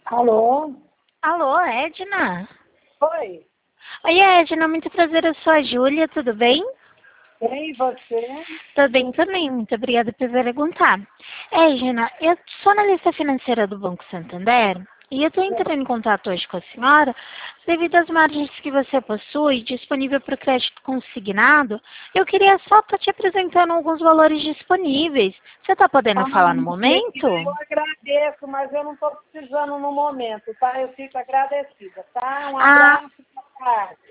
Alô? Alô, Edna? Oi, Oi, Edna, muito prazer, eu sou a Júlia, tudo bem? bem, e você? Tudo bem também, muito obrigada por perguntar. Edna, eu sou analista financeira do Banco Santander e eu estou entrando em contato hoje com a senhora devido às margens que você possui disponível para o crédito consignado. Eu queria só estar te apresentando alguns valores disponíveis. Você está podendo falar no momento? Eu agradeço, mas eu não estou precisando no momento, tá? Eu fico agradecida, tá? Um Ah, abraço, boa tarde.